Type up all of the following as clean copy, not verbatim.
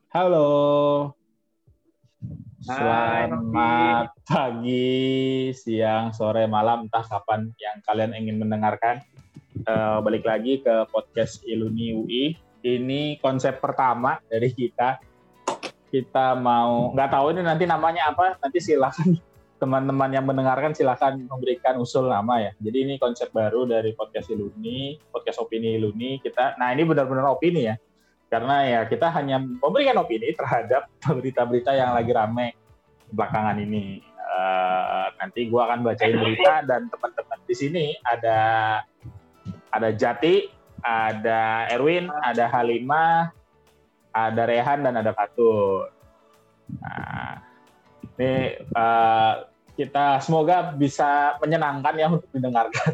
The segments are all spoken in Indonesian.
Halo, Hai, selamat pagi, siang, sore, malam, entah kapan yang kalian ingin mendengarkan. Balik lagi ke podcast Iluni UI. Ini konsep pertama dari kita. Kita mau, nggak tahu ini nanti namanya apa, nanti silakan teman-teman yang mendengarkan silakan memberikan usul nama ya. Jadi ini konsep baru dari podcast Iluni, podcast opini Iluni. Nah ini benar-benar opini ya. Karena ya kita hanya memberikan opini terhadap berita-berita yang lagi rame belakangan ini. Nanti gue akan bacain berita dan teman-teman di sini ada Jati, ada Erwin, ada Halimah, ada Rehan dan ada Fatur. Nah, ini kita semoga bisa menyenangkan ya untuk didengarkan.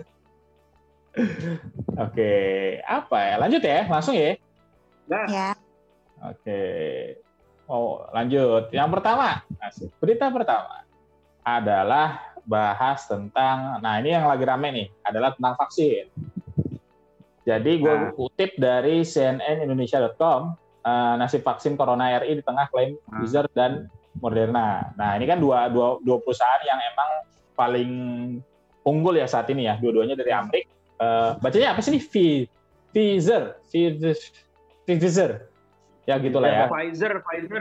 Oke, apa ya? Lanjut ya, langsung ya. Ya. Oke. Lanjut. Yang pertama, berita pertama adalah bahas tentang, nah ini yang lagi rame nih, adalah tentang vaksin. Jadi gue kutip dari cnnindonesia.com, nasib vaksin Corona RI di tengah klaim Pfizer dan Moderna. Nah ini kan dua perusahaan yang emang paling unggul ya saat ini ya, dua-duanya dari Amerika. Bacanya apa sih nih? Pfizer. Ya gitulah ya. Pfizer.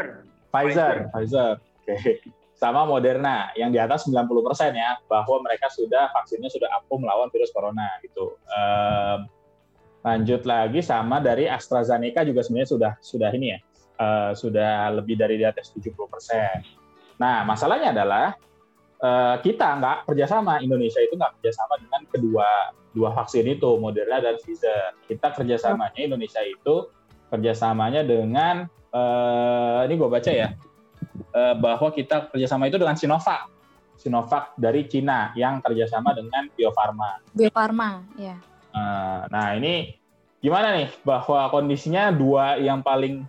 Oke. Sama Moderna yang di atas 90% ya, bahwa mereka vaksinnya sudah ampuh melawan virus corona gitu. Lanjut lagi sama dari AstraZeneca juga sebenarnya sudah ini ya. Sudah lebih dari di atas 70%. Nah, masalahnya adalah kita nggak kerjasama, Indonesia itu nggak kerjasama dengan dua vaksin itu, Moderna dan Pfizer. Kita kerjasamanya Indonesia itu kerjasamanya dengan ini gue baca ya, bahwa kita kerjasama itu dengan Sinovac dari Cina yang kerjasama dengan Bio Farma Ya. Nah ini gimana nih, bahwa kondisinya dua yang paling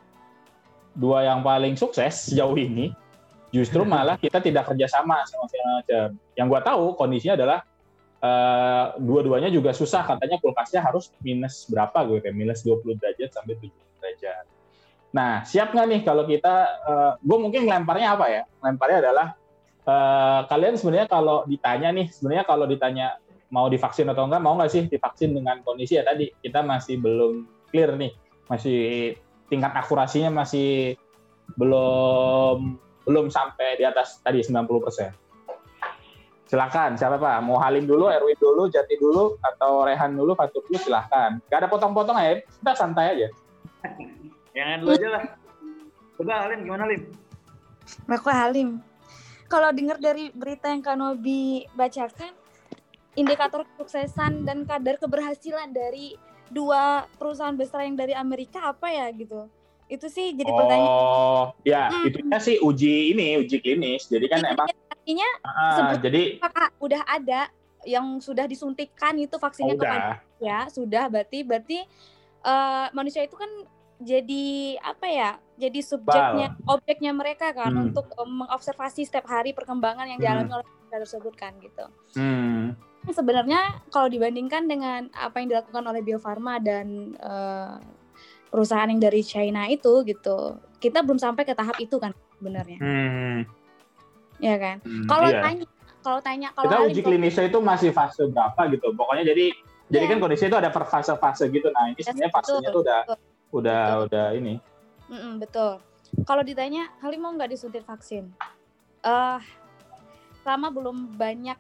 sukses sejauh ini justru malah kita tidak kerjasama sama macam. Yang gue tahu kondisinya adalah dua-duanya juga susah, katanya kulkasnya harus minus berapa gue, kayak minus 20 derajat sampai 70 derajat. Nah, siap nggak nih kalau kita, gue mungkin lemparnya apa ya? Lemparnya adalah, kalian sebenarnya kalau ditanya mau divaksin atau enggak, mau nggak sih divaksin dengan kondisi ya tadi, kita masih belum clear nih, masih tingkat akurasinya masih belum sampai di atas tadi 90%. Silakan, siapa Pak? Mau Halim dulu, Erwin dulu, Jati dulu, atau Rehan dulu, Fatur dulu, silakan. Gak ada potong-potong aja, kita santai aja. Jangan dulu aja lah. Coba Halim, gimana Halim? Aku Halim. Kalau dengar dari berita yang Kak Nobi bacakan, indikator kesuksesan dan kadar keberhasilan dari dua perusahaan besar yang dari Amerika apa ya gitu? Itu sih jadi pertanyaan. Oh, ya, itunya sih uji klinis. Jadi kan emang artinya jadi udah ada yang sudah disuntikkan itu vaksinnya kepada ya, sudah berarti manusia itu kan jadi apa ya? Jadi objeknya mereka kan untuk mengobservasi setiap hari perkembangan yang dialami oleh mereka tersebut kan gitu. Sebenarnya kalau dibandingkan dengan apa yang dilakukan oleh Bio Farma dan perusahaan yang dari China itu gitu, kita belum sampai ke tahap itu kan sebenarnya. Ya kan. Kalau tanya kita uji klinisnya itu masih fase berapa gitu. Pokoknya jadi kan kondisi itu ada per fase-fase gitu. Nah, ini sebenarnya fasenya tuh udah ini. Betul. Kalau ditanya Halim mau nggak disuntik vaksin? Selama belum banyak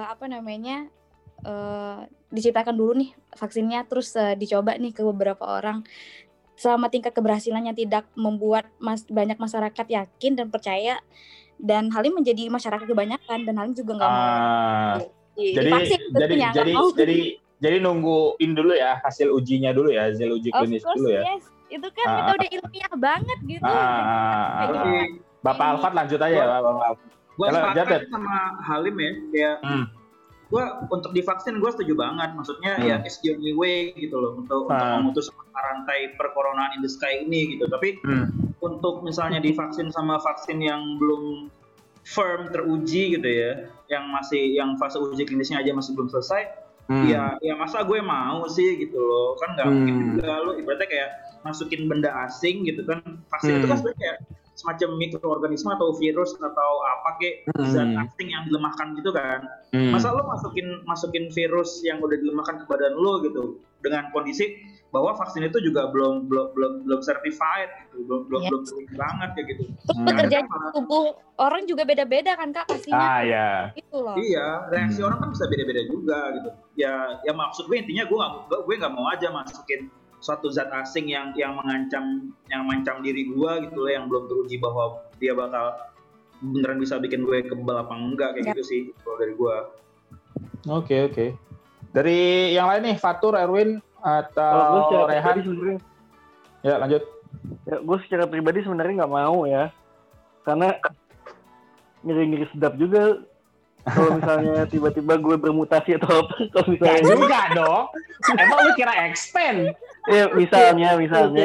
diciptakan dulu nih vaksinnya, terus dicoba nih ke beberapa orang. Selama tingkat keberhasilannya tidak membuat banyak masyarakat yakin dan percaya, dan Halim menjadi masyarakat kebanyakan, dan Halim juga nggak mau divaksin. Jadi nungguin dulu ya hasil ujinya dulu ya, hasil uji klinis dulu ya. Yes. Itu kan metode ilmiah banget gitu. Bapak Alfat lanjut aja ya, Bapak Alfat. Gue sepakat sama Halim ya, kayak gue untuk divaksin gue setuju banget, maksudnya ya it's the only way gitu loh untuk memutus rantai perkoronaan in the sky ini gitu. Tapi untuk misalnya divaksin sama vaksin yang belum firm teruji gitu ya, yang fase uji klinisnya aja masih belum selesai, Ya masa gue mau sih gitu loh, kan nggak mungkin juga lo ibaratnya kayak masukin benda asing gitu kan. Vaksin itu kan sebenarnya kayak semacam mikroorganisme atau virus atau apa kayak zat asing yang dilemahkan gitu kan. Masa lo masukin virus yang udah dilemahkan ke badan lo gitu dengan kondisi bahwa vaksin itu juga belum certified gitu, belum banget kayak gitu. Pekerjaan tubuh orang juga beda-beda kan Kak pastinya. Gitu loh. Iya, reaksi orang kan bisa beda-beda juga gitu. Ya maksud gue intinya gue nggak mau aja masukin suatu zat asing yang mengancam diri gue gitu loh, yang belum teruji bahwa dia bakal beneran bisa bikin gue kebal apa enggak kayak gitu sih kalau dari gue. Oke. Dari yang lain nih, Fatur, Erwin atau Rehan? Ya lanjut. Ya, gue secara pribadi sebenarnya nggak mau ya, karena ngeri-ngeri sedap juga kalau misalnya tiba-tiba gue bermutasi atau apa. Kalau misalnya juga dong. Emang lu kira expand? Ya misalnya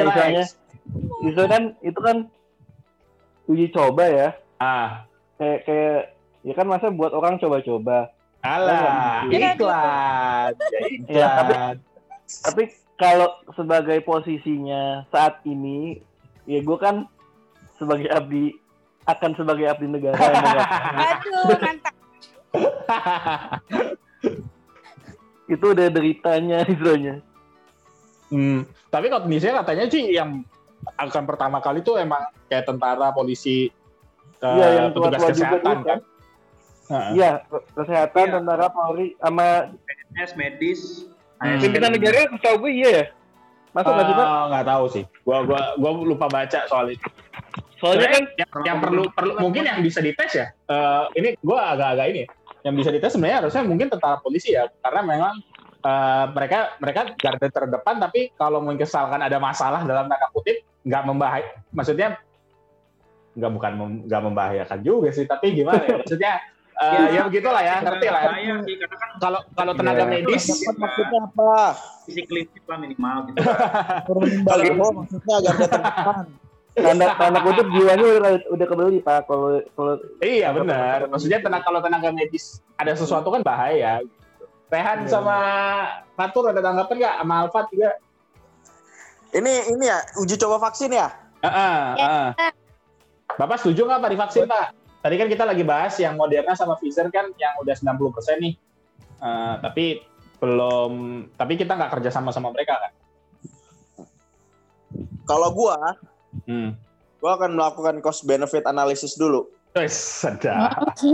kan itu kan uji coba ya. Kayak ya kan masa buat orang coba-coba. Alah, iklan. Ya, tapi kalau sebagai posisinya saat ini, ya gue kan sebagai abdi negara. Aduh, mantap. Itu udah deritanya istilahnya. Tapi kalau Indonesia katanya sih yang akan pertama kali tuh emang kayak tentara, polisi, yang petugas kesehatan kan? Iya, kesehatan, tentara, Polri, sama PNS, medis. Pimpinan negara setahu gue iya ya? Masuk nggak sih Pak? Nggak tahu sih. Gua lupa baca soal itu. Soalnya kan yang perlu mungkin yang bisa dites ya. Ini gua agak-agak ini. Yang bisa dites sebenarnya harusnya mungkin tentara polisi ya, karena memang mereka garda terdepan, tapi kalau mungkin misalkan ada masalah dalam tanda kutip nggak maksudnya nggak membahayakan juga sih, tapi gimana ya maksudnya ya begitulah ya, ngerti lah ya. Kalau tenaga medis maksudnya apa? Fisik klinik lah minimal gitu. Maksudnya garda terdepan. Tanda kutip jiwanya udah kebeli Pak. Kalau iya benar. Maksudnya kalau tenaga medis ada sesuatu kan bahaya. Gitu. Rehan sama Fatur ada tanggapan nggak? Sama Alfat juga. Ini ya uji coba vaksin ya? Bapak setuju nggak Pak divaksin Pak? Tadi kan kita lagi bahas yang Moderna sama Pfizer kan yang udah 90% nih. Tapi kita nggak kerja sama mereka kan? Kalau gua akan melakukan cost benefit analysis dulu. Sedap.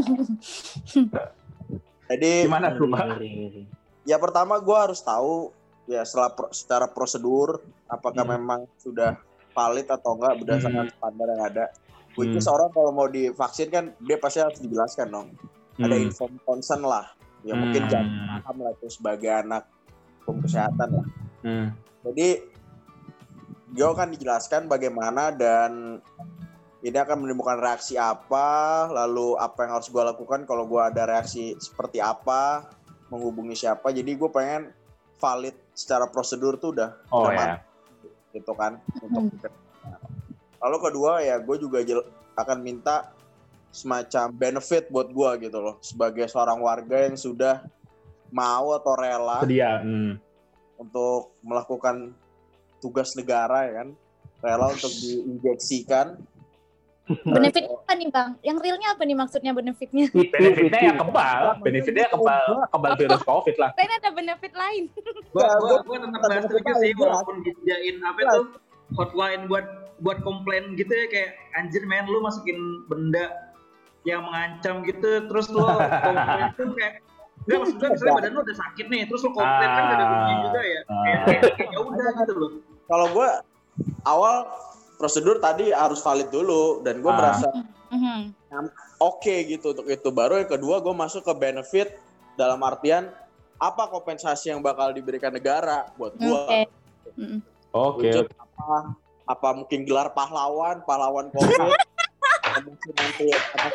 Jadi gimana tuh Pak? Ya pertama gua harus tahu ya secara prosedur apakah memang sudah valid atau enggak berdasarkan standar yang ada. Which is orang kalau mau divaksin kan dia pasti harus dijelaskan dong. Ada informed consent lah. Ya mungkin jangan paham lah itu sebagai anak hukum kesehatan lah. Jadi dia akan dijelaskan bagaimana dan ini akan menimbulkan reaksi apa, lalu apa yang harus gue lakukan kalau gue ada reaksi seperti apa, menghubungi siapa. Jadi gue pengen valid secara prosedur tuh udah gitu kan untuk lalu kedua ya gue juga akan minta semacam benefit buat gue gitu loh sebagai seorang warga yang sudah mau atau rela untuk melakukan tugas negara ya kan, rela untuk diinjeksikan. Benefit apa nih Bang? Yang realnya apa nih maksudnya benefitnya? Benefitnya yang kebal virus COVID lah. Lain ada benefit lain. Gue tetap gak setuju sih walaupun disediain apa itu hotline buat komplain gitu ya, kayak anjir men lu masukin benda yang mengancam gitu terus lu komplain tuh kayak enggak, maksud gue misalnya badan lu udah sakit nih terus lu komplain kan gak ada gunanya juga ya. Kayak ya udah gitu loh. Kalau gue awal prosedur tadi harus valid dulu dan gue merasa oke gitu untuk itu. Baru yang kedua gue masuk ke benefit dalam artian apa kompensasi yang bakal diberikan negara buat gue. Oke. Apa mungkin gelar pahlawan COVID. Mungkin nanti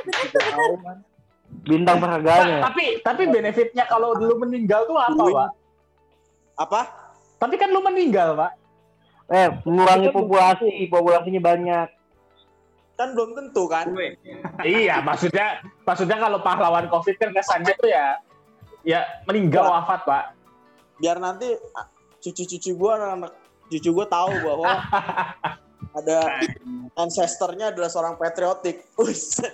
bintang penghargaannya. Tapi benefitnya kalau lu meninggal tuh apa, Pak? Apa? Tapi kan lu meninggal, Pak. Mengurangi populasinya banyak. Kan belum tentu kan? Iya, maksudnya kalau pahlawan COVID kan kesannya tuh ya meninggal wafat, Pak. biar nanti cucu-cucu gue, anak-anak cucu gue tahu bahwa ada ancestornya adalah seorang patriotik. Siap.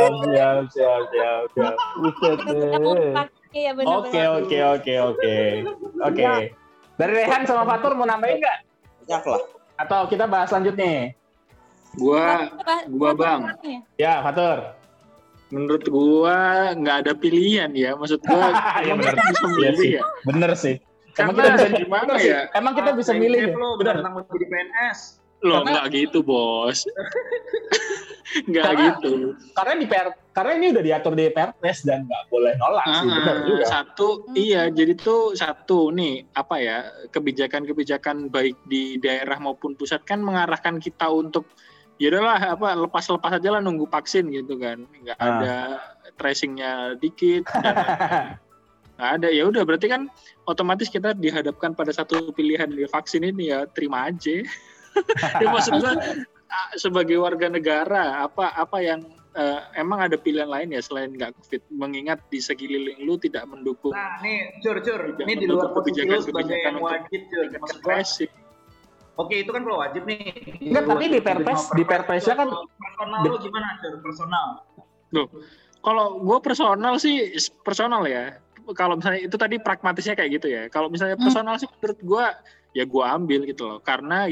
Oke. Dari Rehan sama Fatur mau nambahin nggak? Banyak lah. Atau kita bahas lanjut nih? Gua Bang. Ya, Fatur. Menurut gua nggak ada pilihan ya. Maksud gua ya benar. Bisa milih ya. Bener sih. Emang Karena kita bisa gimana ya? Emang kita bisa milih. Benar. Tentang mau jadi PNS. Loh, nggak gitu, Bos. Nggak gitu. Karena ini udah diatur di Perpres dan nggak boleh nolak sih. Benar juga. Jadi satu nih, apa ya, kebijakan-kebijakan baik di daerah maupun pusat kan mengarahkan kita untuk ya udahlah lepas-lepas aja lah nunggu vaksin gitu kan. Nggak ada tracingnya dikit dan nggak ada, ya udah berarti kan otomatis kita dihadapkan pada satu pilihan di vaksin ini, ya terima aja. Ya maksud gue sebagai warga negara apa yang emang ada pilihan lain ya selain nggak COVID, mengingat di sekeliling lu tidak mendukung. Nah nih Cur ini di luar posisi lu sebagai yang wajib Cur, maksud gue oke itu kan kalau wajib nih. Enggak, tapi di Perpresnya kan personal lu gimana Cur, personal? Loh, kalau gue personal ya. Kalau misalnya itu tadi pragmatisnya kayak gitu ya. Kalau misalnya personal sih menurut gue ya gue ambil gitu loh. Karena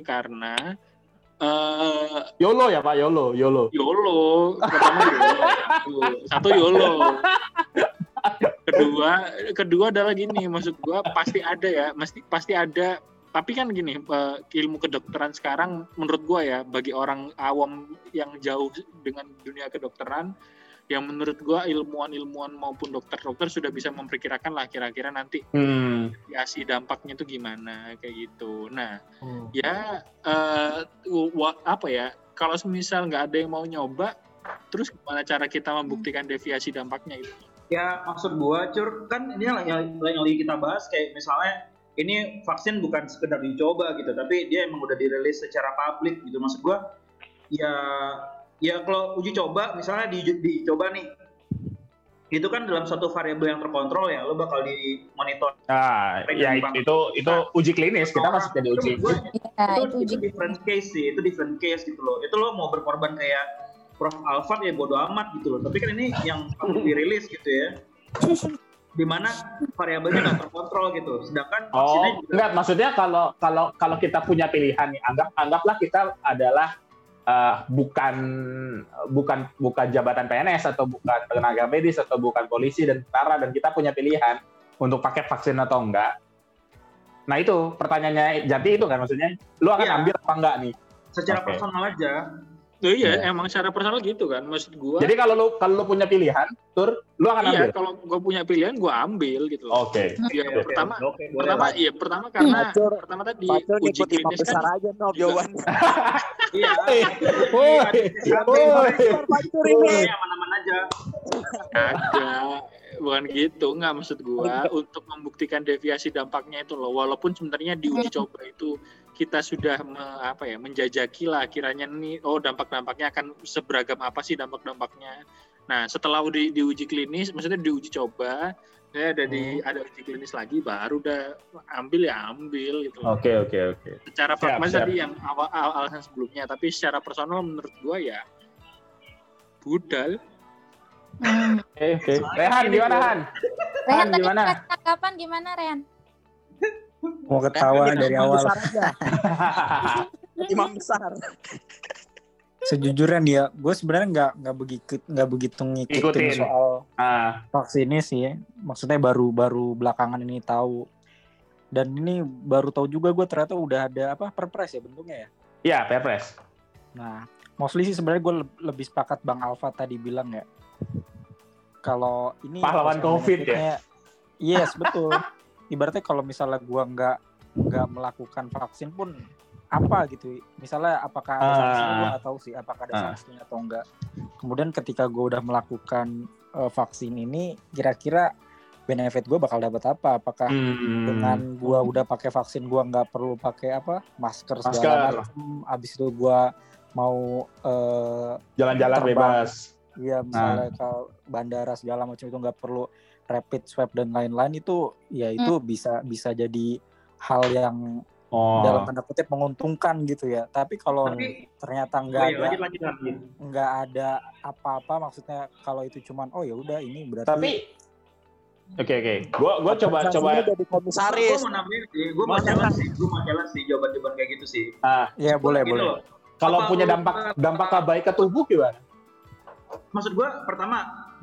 YOLO ya Pak, YOLO. Pertama YOLO. Satu YOLO. Kedua adalah gini, maksud gue pasti ada. Tapi kan gini, ilmu kedokteran sekarang menurut gue ya, bagi orang awam yang jauh dengan dunia kedokteran, yang menurut gue ilmuwan maupun dokter sudah bisa memperkirakan lah kira-kira nanti radiasi dampaknya itu gimana kayak gitu. Nah, ya kalau misal nggak ada yang mau nyoba, terus gimana cara kita membuktikan deviasi dampaknya itu? Ya maksud gue Cur, kan ini yang lagi kita bahas kayak misalnya ini vaksin bukan sekedar dicoba gitu, tapi dia emang udah dirilis secara publik gitu. Maksud gue ya kalau uji coba misalnya dicoba nih, itu kan dalam satu variabel yang terkontrol ya, lo bakal dimonitor. Ya itu uji klinis, kita masih jadi uji. Itu different case sih, itu different case gitu loh. Itu lo mau berkorban kayak Prof. Alfat ya bodo amat gitu loh. Tapi kan ini yang dirilis gitu ya, dimana variabelnya nggak terkontrol gitu. Sedangkan vaksinnya juga enggak, maksudnya kalau kita punya pilihan nih, anggaplah kita adalah bukan jabatan PNS atau bukan tenaga medis atau bukan polisi dan tentara, dan kita punya pilihan untuk pakai vaksin atau enggak. Nah itu pertanyaannya, jadi itu kan maksudnya lu akan ambil apa enggak nih? Secara personal aja. Oh iya, emang secara personal gitu kan, maksud gua. Jadi kalau lu punya pilihan, lu akan ambil. Iya, kalau gua punya pilihan, gua ambil gitu loh. Oke. Ya, pertama karena pertama tadi uji klinis besar kan. aja no jawaban. Iya. Aman-aman aja. Kagak, bukan gitu, nggak maksud gua untuk membuktikan deviasi dampaknya itu loh. Walaupun sebenarnya di uji coba itu kita sudah menjajaki lah kiranya nih, dampak-dampaknya akan seberagam apa sih dampak-dampaknya. Nah, setelah di uji klinis, maksudnya di uji coba, ada uji klinis lagi, baru udah ambil gitu. Oke. Secara pragmatis tadi yang alasan sebelumnya, tapi secara personal menurut gua ya budal. Oke. Rehan gimana Han? Rehan gimana? Tanggapan gimana Rehan? Mau ketawa dari awal. Imam besar. Sejujurnya dia, gue sebenarnya nggak begitu ngikutin soal vaksin ini sih. Maksudnya baru belakangan ini tahu. Dan ini baru tahu juga gue ternyata udah ada Perpres ya bentuknya ya. Iya, Perpres. Nah, mostly sih sebenarnya gue lebih sepakat Bang Alfa tadi bilang ya. Kalau ini pahlawan COVID ya. Yes, betul. Ibaratnya kalau misalnya gue nggak melakukan vaksin pun apa gitu, misalnya apakah ada sanksinya, gue nggak tahu sih apakah ada sanksinya atau enggak. Kemudian ketika gue udah melakukan vaksin ini, kira-kira benefit gue bakal dapat apa? Apakah dengan gue udah pakai vaksin gue nggak perlu pakai masker segala macam, abis itu gue mau jalan-jalan bebas, Iya, misalnya kalau bandara segala macam itu nggak perlu rapid swab dan lain-lain itu, ya itu bisa jadi hal yang dalam tanda kutip menguntungkan gitu ya. Tapi kalau ternyata nggak ada apa-apa, maksudnya kalau itu cuman ya udah ini berarti. Tapi Oke. Gua coba jadi komisaris. Gue mau jelas sih jawaban-jawaban kayak gitu sih. Iya boleh. Kalau punya dampak baik ke tubuh gimana? Maksud gue pertama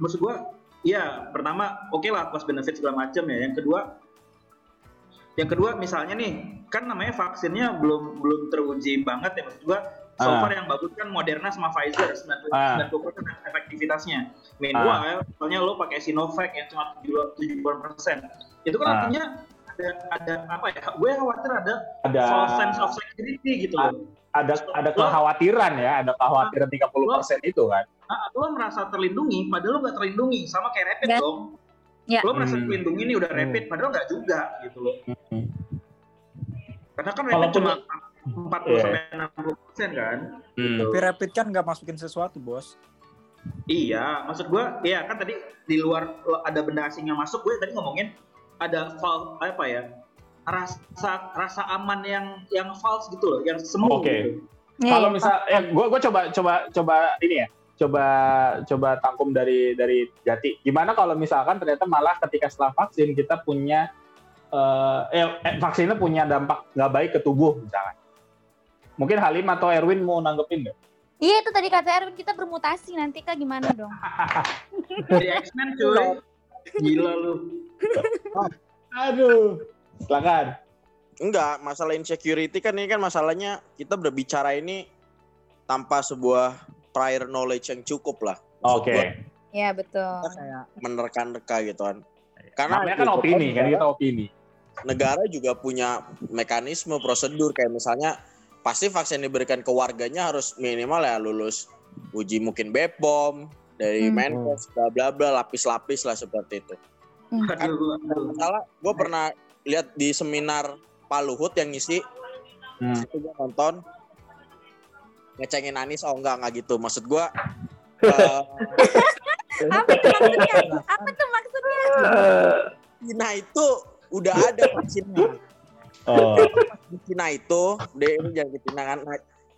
oke lah cost benefit segala macam ya. Yang kedua misalnya nih kan namanya vaksinnya belum teruji banget ya, maksud gue so far yang bagus kan Moderna sama Pfizer 90% efektivitasnya. Meanwhile misalnya lo pakai Sinovac yang cuma 70%. Itu kan artinya ada apa ya? Gue khawatir ada false sense of security gitu loh. Ada kekhawatiran ya, ada kekhawatiran 30% itu kan. Lo merasa terlindungi, padahal lo nggak terlindungi, sama kayak rapid dong. Ya. Lo merasa terlindungi nih udah rapid, padahal nggak juga gitu loh. Karena kan rapid cuma 40-60% kan. Tapi rapid kan nggak masukin sesuatu, bos. Iya, maksud gue, ya kan tadi di luar ada benda asing yang masuk, gue tadi ngomongin ada rasa aman yang false gitu loh, yang semu gitu. Kalau misal gue coba ini ya. Coba tangkum dari Jati. Gimana kalau misalkan ternyata malah ketika setelah vaksin kita punya vaksinnya punya dampak nggak baik ke tubuh misalkan. Mungkin Halim atau Erwin mau nanggepin nggak? Iya itu tadi kata Erwin, kita bermutasi nanti Kak gimana dong? Jadi X-Men cuy. Gila lu. Aduh. Silakan. Enggak, masalah insecurity kan ini kan masalahnya kita berbicara ini tanpa sebuah prior knowledge yang cukup lah. Oke. Iya betul. Menerka-nerka gitu kan. Karena kan opini kan, kita opini. Negara juga punya mekanisme prosedur kayak misalnya pasti vaksin diberikan ke warganya harus minimal ya lulus uji mungkin BPOM dari Menkes bla bla bla, lapis-lapis lah seperti itu. Kan salah, gue pernah lihat di seminar Pak Luhut yang ngisi, itu gue nonton ngecengin Anies, enggak gitu, maksud gue apa tuh maksudnya? Cina itu udah ada vaksinnya. Di Cina itu, ini jangan ke Cina kan.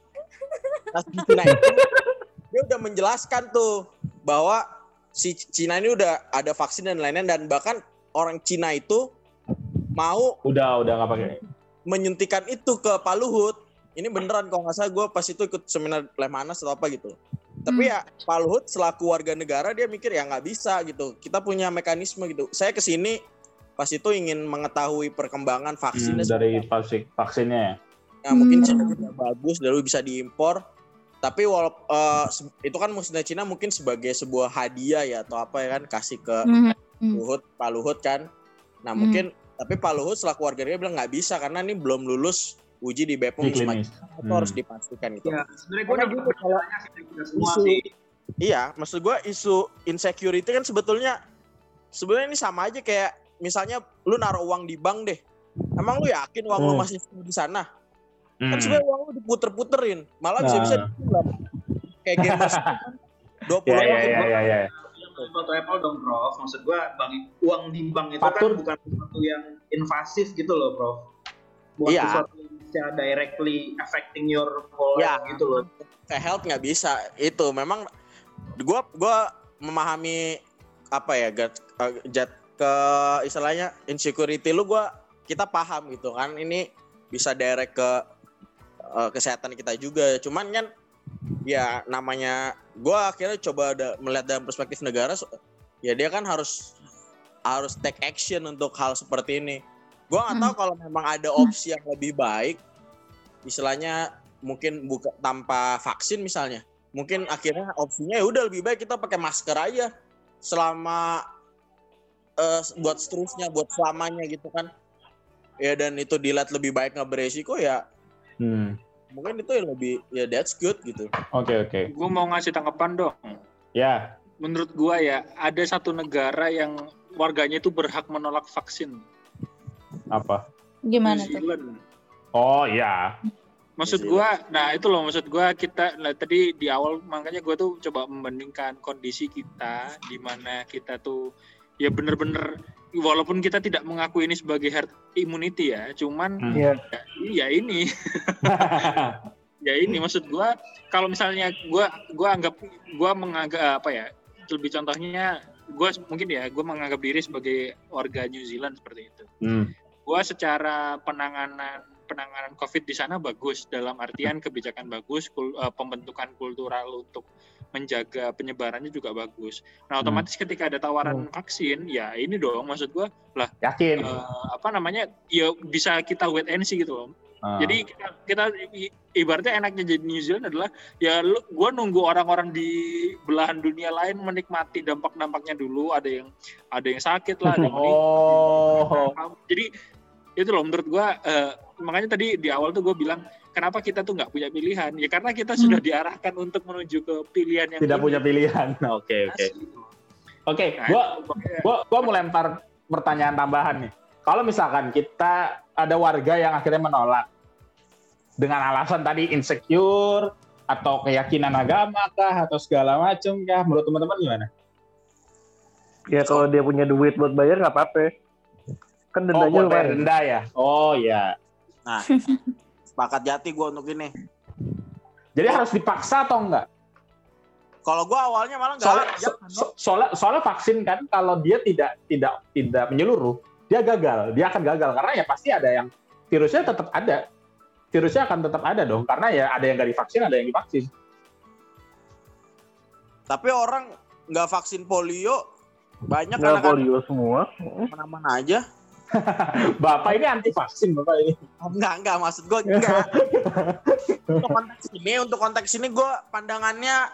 Di Cina itu dia udah menjelaskan tuh bahwa si Cina ini udah ada vaksin dan lain-lain, dan bahkan orang Cina itu mau udah nggak pakai menyuntikan itu ke Pak Luhut. Ini beneran kalau nggak salah, gue pas itu ikut seminar Lemhanas atau apa gitu. Tapi ya Pak Luhut selaku warga negara dia mikir ya nggak bisa gitu. Kita punya mekanisme gitu. Saya kesini pas itu ingin mengetahui perkembangan vaksinnya dari vaksinnya ya. Nah, mungkin Cina juga bagus, lalu bisa diimpor. Tapi itu kan musuhnya Cina mungkin sebagai sebuah hadiah ya atau apa ya kan, kasih ke Pak Luhut kan. Nah mungkin tapi Pak Luhut selaku warga negara bilang nggak bisa karena ini belum lulus uji di BPOM semacam itu harus dipastikan gitu. Ya, sebenarnya gue udah pertanyaannya semua sih. Iya, maksud gue isu insecurity kan sebetulnya ini sama aja kayak misalnya lu naruh uang di bank deh. Emang lu yakin uang lu masih di sana? Kan sebenarnya uang lu diputer-puterin, malah bisa dipulang. Kayak gamers 20 ya. Apple dong, Prof. Maksud gue uang di bank itu kan bukan sesuatu yang invasif gitu loh, Prof. Bukan sesuatu yang bisa directly affecting your whole life gitu loh. Kayak health nggak bisa. Itu memang gue memahami apa ya, ke istilahnya insecurity lu kita paham gitu kan, ini bisa direct ke kesehatan kita juga. Cuman kan ya namanya gue akhirnya coba melihat dalam perspektif negara, ya dia kan harus take action untuk hal seperti ini. Gue nggak tahu kalau memang ada opsi yang lebih baik, istilahnya mungkin tanpa vaksin misalnya, mungkin akhirnya opsinya ya udah lebih baik kita pakai masker aja selama buat seterusnya, buat selamanya gitu kan ya, dan itu dilihat lebih baik nggak beresiko ya. Mungkin itu yang lebih ya that's good gitu. Oke. Gue mau ngasih tanggapan dong. Ya. Menurut gue ya ada satu negara yang warganya itu berhak menolak vaksin. Apa? Gimana tuh? Oh iya. Maksud gue, nah itu loh maksud gue kita tadi di awal makanya gue tuh coba membandingkan kondisi kita di mana kita tuh ya bener-bener walaupun kita tidak mengakui ini sebagai herd immunity ya, cuman ya ini ya ini maksud gue kalau misalnya gue menganggap apa ya lebih contohnya gue mungkin ya gue menganggap diri sebagai warga New Zealand seperti itu. Gue secara penanganan COVID di sana bagus dalam artian kebijakan bagus, pembentukan kultural untuk menjaga penyebarannya juga bagus. Nah otomatis ketika ada tawaran vaksin, ya ini dong maksud gue lah. Yakin? Ya bisa kita wait and see gitu loh. Jadi kita ibaratnya enaknya jadi New Zealand adalah ya gue nunggu orang-orang di belahan dunia lain menikmati dampak-dampaknya dulu. Ada yang sakit lah, ada yang meninggal. Jadi itu loh menurut gue makanya tadi di awal tuh gue bilang kenapa kita tuh nggak punya pilihan ya karena kita sudah diarahkan untuk menuju ke pilihan yang tidak punya pilihan. Oke. Gue mau lempar pertanyaan tambahan nih. Kalau misalkan kita ada warga yang akhirnya menolak dengan alasan tadi insecure atau keyakinan agama kah atau segala macam kah, menurut teman-teman gimana? Ya kalau dia punya duit buat bayar nggak apa-apa. Kan dendanya lumayan. Denda ya? Oh iya. Nah, sepakat Jati gue untuk ini. Jadi harus dipaksa atau enggak? Kalau gue awalnya malah nggak. Soalnya vaksin kan kalau dia tidak menyeluruh, dia gagal, dia akan gagal karena ya pasti ada yang virusnya tetap ada, virusnya akan tetap ada dong karena ya ada yang nggak divaksin, ada yang divaksin. Tapi orang nggak vaksin polio banyak nggak polio semua, mana-mana aja. Bapak ini anti vaksin bapak ini? Enggak maksud gue enggak. Untuk konteks ini gue pandangannya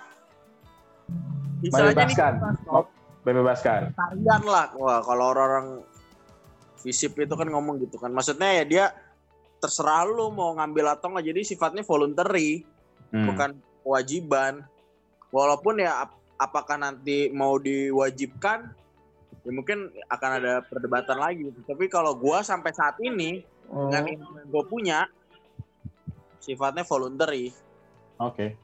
bebaskan. Tarian lah, wah kalau orang FISIP itu kan ngomong gitu kan, maksudnya ya dia terserah lu mau ngambil atau nggak, jadi sifatnya voluntary, bukan kewajiban. Walaupun ya apakah nanti mau diwajibkan, ya mungkin akan ada perdebatan lagi. Tapi kalau gue sampai saat ini dengan yang gue punya sifatnya voluntary. Oke.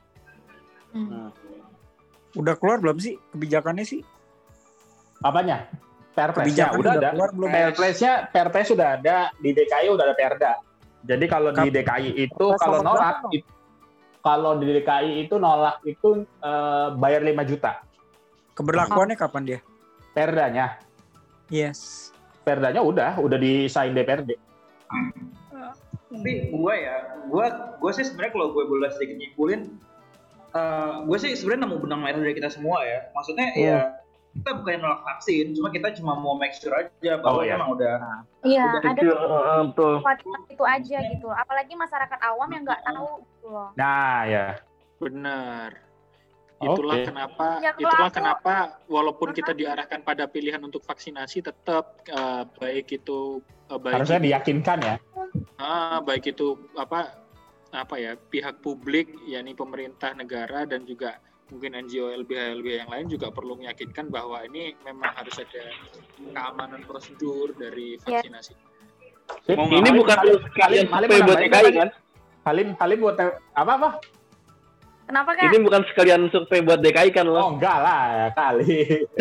Udah keluar belum sih kebijakannya sih? Apanya? Perpresnya udah ada. Perpres sudah ada, di DKI udah ada perda. Jadi kalau di DKI itu kalau di DKI itu nolak itu bayar 5 juta. Keberlakuannya kapan dia? Perdanya. Yes. Perdanya udah disain DPRD. Tapi gue sih sebenarnya kalau gue boleh sedikit nyimpulin, gue sih sebenarnya nemu benang merah dari kita semua ya. Maksudnya ya kita bukan nolak vaksin, kita cuma mau make sure aja bahwa emang udah ada itu aja gitu. Apalagi masyarakat awam yang nggak tahu gitu loh. Nah ya benar. Itulah kenapa walaupun kita diarahkan pada pilihan untuk vaksinasi tetap baik itu harusnya diyakinkan ya. Baik itu apa ya pihak publik yakni pemerintah negara dan juga mungkin NGO LBH yang lain juga perlu meyakinkan bahwa ini memang harus ada keamanan prosedur dari vaksinasi. Ini bukan sekalian survei buat DKI kan? Halim buat apa? Kenapa Kak? Ini bukan sekalian survei buat DKI kan lo? Oh enggak lah kali.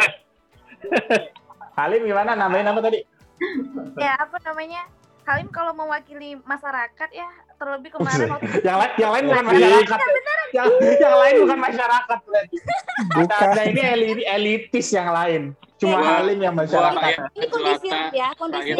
Halim gimana? Nambahin apa tadi? Ya apa namanya? Halim kalau mewakili masyarakat ya, terlebih kemarin yang lain bukan masyarakat. Yang lain bukan masyarakat berarti. Ada ini elitis yang lain. Cuma Halim yang masyarakat. Ini kondisi real ya, kondisi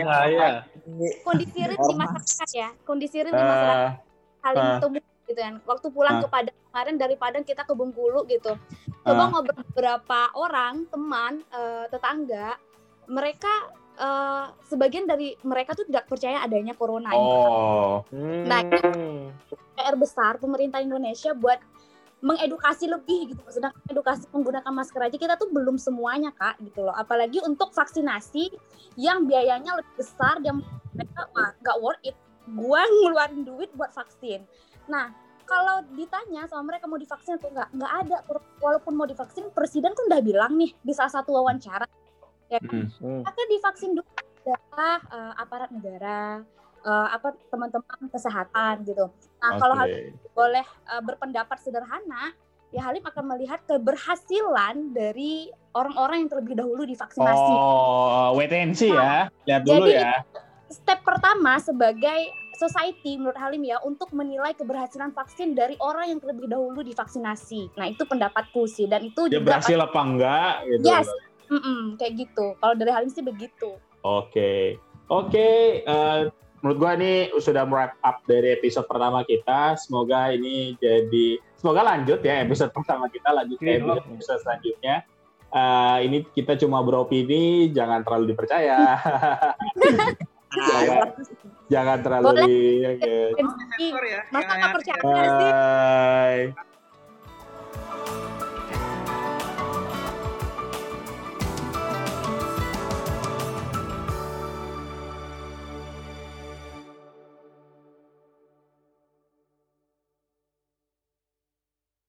real di masyarakat ya, kondisi real di masyarakat. Halim itu gitu kan. Waktu pulang ke Padang kemarin, dari Padang kita ke Bengkulu gitu. Coba ngobrol beberapa orang, teman, tetangga, mereka sebagian dari mereka tuh tidak percaya adanya corona. Nah, ini PR besar pemerintah Indonesia buat mengedukasi lebih gitu. Sedangkan edukasi menggunakan masker aja kita tuh belum semuanya Kak gitu loh. Apalagi untuk vaksinasi yang biayanya lebih besar dan mereka nggak worth it. Gua ngeluarin duit buat vaksin. Nah, kalau ditanya sama mereka mau divaksin atau nggak ada. Walaupun mau divaksin, presiden kan udah bilang nih di salah satu wawancara. Ya kan? Maka divaksin dulu adalah aparat negara, teman-teman kesehatan gitu. Nah, kalau Halim boleh berpendapat sederhana, ya Halim akan melihat keberhasilan dari orang-orang yang terlebih dahulu divaksinasi. Wait and see ya, lihat dulu ya. Step pertama sebagai society menurut Halim ya untuk menilai keberhasilan vaksin dari orang yang terlebih dahulu divaksinasi. Nah itu pendapatku sih, dan itu dia juga berhasil apa enggak gitu. Yes, kayak gitu. Kalau dari Halim sih begitu. Oke. Menurut gua ini sudah wrap up dari episode pertama kita. Semoga lanjut ya episode pertama kita, lanjut ke episode selanjutnya. Ini kita cuma beropini, jangan terlalu dipercaya. Jangan terlalu Masa nggak percaya sih?